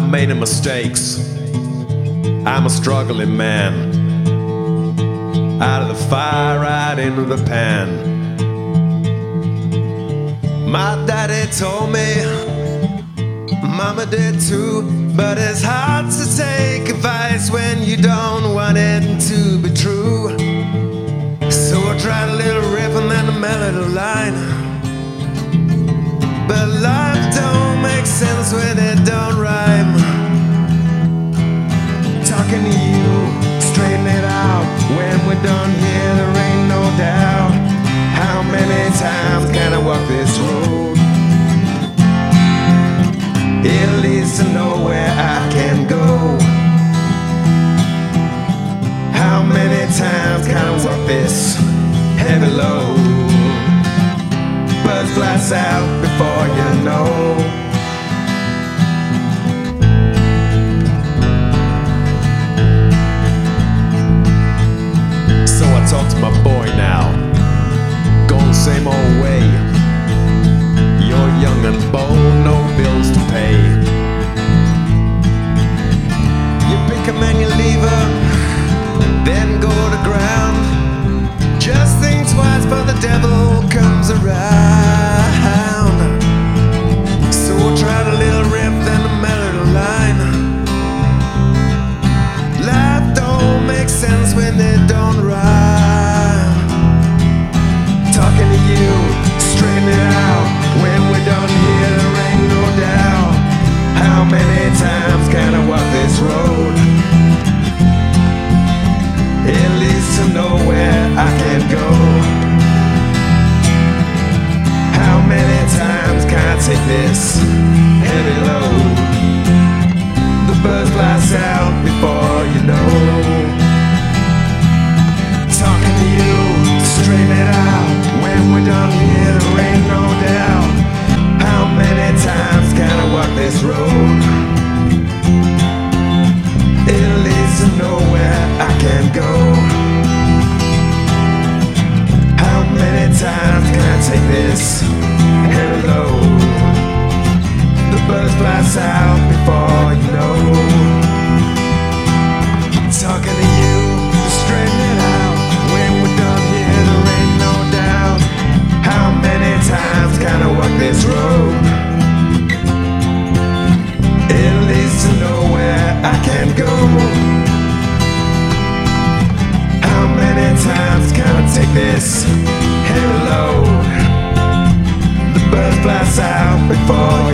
made any mistakes. I'm a struggling man, out of the fire, right into the pan. My daddy told me, mama did too, but it's hard to take advice when you don't want it to be true. So I tried a little riff and then a melody line, but life don't make sense when it don't rhyme. Talking to you, straighten it out. When we're done here, there ain't no doubt. How many times can I walk this road? It leads to nowhere I can go. How many times can I walk this heavy load? Buzz flies out before you know. So I talk to my boy now, going the same old way. You're young and bold, no bills to pay. You pick 'em and you leave 'em, then go to ground. Just think twice, for the devil comes around. So I tried a little riff, then a melody line. Life don't make sense when it don't rhyme. Talking to you, straighten it out. When we're done here, there ain't no doubt. How many times can I walk this road? It leads to nowhere I can go. How many times can I take this heavy load? The buzz flies out before you know. Talking to you, straighten it out. When we're done here, there ain't no doubt. How many times can I walk this road? It leads to nowhere I can go. How many times can I take this heavy load? The buzz flies out before you know. Talking to you, straighten it out. When we're done here, there ain't no doubt. How many times can I walk this road? It leads to nowhere I can go. How many times can I take this heavy load? The buzz flies out before